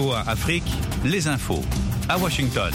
VOA Afrique, les infos, à Washington.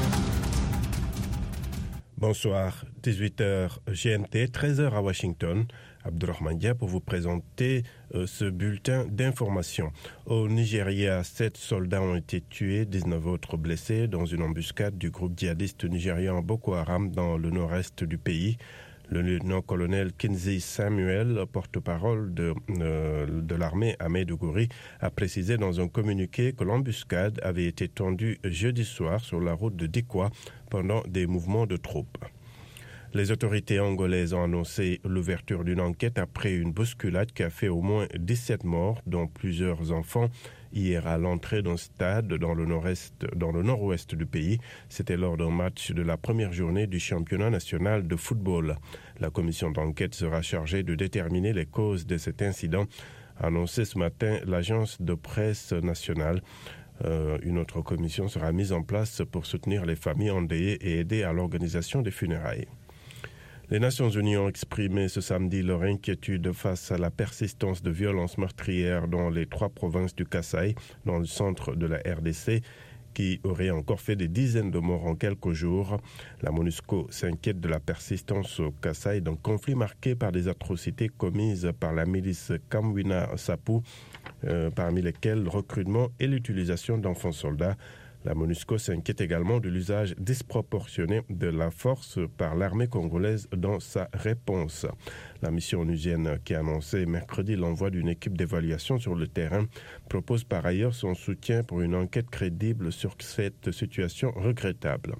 Bonsoir, 18h GMT, 13h à Washington. Abdurrahman Dia pour vous présenter ce bulletin d'information. Au Nigeria, 7 soldats ont été tués, 19 autres blessés dans une embuscade du groupe djihadiste nigérian Boko Haram dans le nord-est du pays. Le lieutenant-colonel Kinzi Samuel, porte-parole de l'armée à Maiduguri, a précisé dans un communiqué que l'embuscade avait été tendue jeudi soir sur la route de Dikwa pendant des mouvements de troupes. Les autorités angolaises ont annoncé l'ouverture d'une enquête après une bousculade qui a fait au moins 17 morts, dont plusieurs enfants, hier à l'entrée d'un stade dans le nord-ouest du pays. C'était lors d'un match de la première journée du championnat national de football. La commission d'enquête sera chargée de déterminer les causes de cet incident, a annoncé ce matin l'agence de presse nationale. Une autre commission sera mise en place pour soutenir les familles endeuillées et aider à l'organisation des funérailles. Les Nations Unies ont exprimé ce samedi leur inquiétude face à la persistance de violences meurtrières dans les 3 provinces du Kasaï, dans le centre de la RDC, qui aurait encore fait des dizaines de morts en quelques jours. La MONUSCO s'inquiète de la persistance au Kasaï d'un conflit marqué par des atrocités commises par la milice Kamwina Sapu, parmi lesquelles le recrutement et l'utilisation d'enfants soldats. La MONUSCO s'inquiète également de l'usage disproportionné de la force par l'armée congolaise dans sa réponse. La mission onusienne, qui a annoncé mercredi l'envoi d'une équipe d'évaluation sur le terrain, propose par ailleurs son soutien pour une enquête crédible sur cette situation regrettable.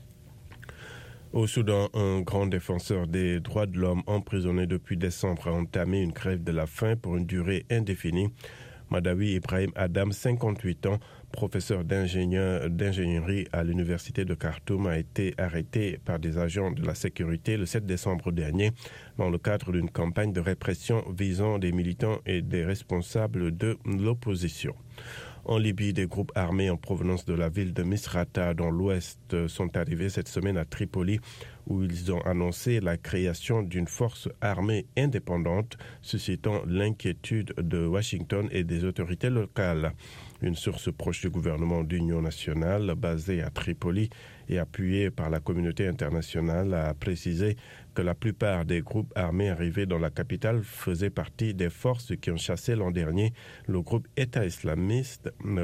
Au Soudan, un grand défenseur des droits de l'homme emprisonné depuis décembre a entamé une grève de la faim pour une durée indéfinie. Madawi Ibrahim Adam, 58 ans, professeur d'ingénierie à l'université de Khartoum, a été arrêté par des agents de la sécurité le 7 décembre dernier dans le cadre d'une campagne de répression visant des militants et des responsables de l'opposition. En Libye, des groupes armés en provenance de la ville de Misrata, dans l'ouest, sont arrivés cette semaine à Tripoli, où ils ont annoncé la création d'une force armée indépendante, suscitant l'inquiétude de Washington et des autorités locales. Une source proche du gouvernement d'union nationale, basée à Tripoli et appuyée par la communauté internationale, a précisé que la plupart des groupes armés arrivés dans la capitale faisaient partie des forces qui ont chassé l'an dernier le groupe État islamique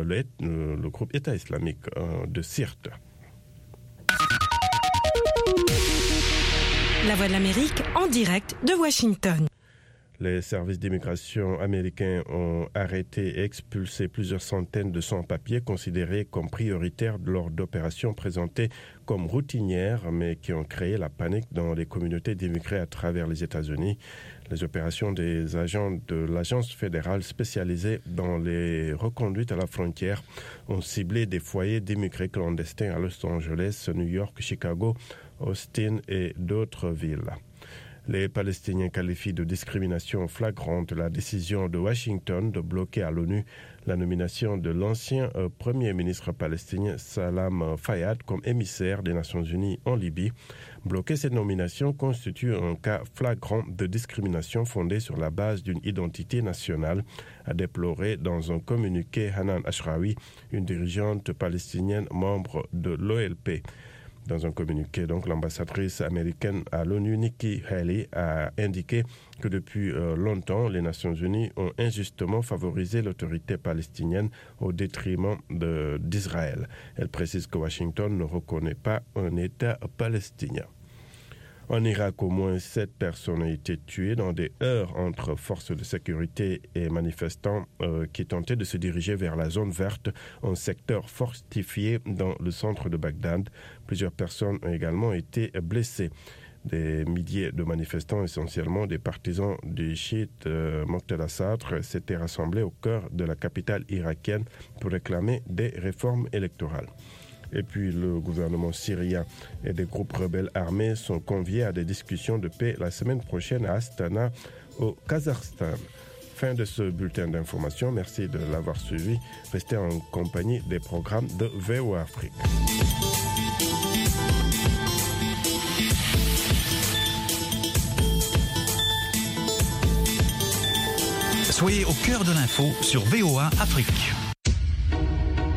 de Sirte. La Voix de l'Amérique en direct de Washington. Les services d'immigration américains ont arrêté et expulsé plusieurs centaines de sans-papiers considérés comme prioritaires lors d'opérations présentées comme routinières, mais qui ont créé la panique dans les communautés d'immigrés à travers les États-Unis. Les opérations des agents de l'Agence fédérale spécialisée dans les reconduites à la frontière ont ciblé des foyers d'immigrés clandestins à Los Angeles, New York, Chicago, Austin et d'autres villes. Les Palestiniens qualifient de discrimination flagrante la décision de Washington de bloquer à l'ONU la nomination de l'ancien Premier ministre palestinien Salam Fayyad comme émissaire des Nations Unies en Libye. Bloquer cette nomination constitue un cas flagrant de discrimination fondée sur la base d'une identité nationale, a déploré dans un communiqué Hanan Ashrawi, une dirigeante palestinienne membre de l'OLP. Dans un communiqué, donc, l'ambassadrice américaine à l'ONU, Nikki Haley, a indiqué que depuis longtemps, les Nations Unies ont injustement favorisé l'autorité palestinienne au détriment d'Israël. Elle précise que Washington ne reconnaît pas un État palestinien. En Irak, au moins 7 personnes ont été tuées dans des heurts entre forces de sécurité et manifestants qui tentaient de se diriger vers la zone verte, un secteur fortifié dans le centre de Bagdad. Plusieurs personnes ont également été blessées. Des milliers de manifestants, essentiellement des partisans du chiite Moqtada Sadr, s'étaient rassemblés au cœur de la capitale irakienne pour réclamer des réformes électorales. Et puis le gouvernement syrien et des groupes rebelles armés sont conviés à des discussions de paix la semaine prochaine à Astana, au Kazakhstan. Fin de ce bulletin d'information. Merci de l'avoir suivi. Restez en compagnie des programmes de VOA Afrique. Soyez au cœur de l'info sur VOA Afrique.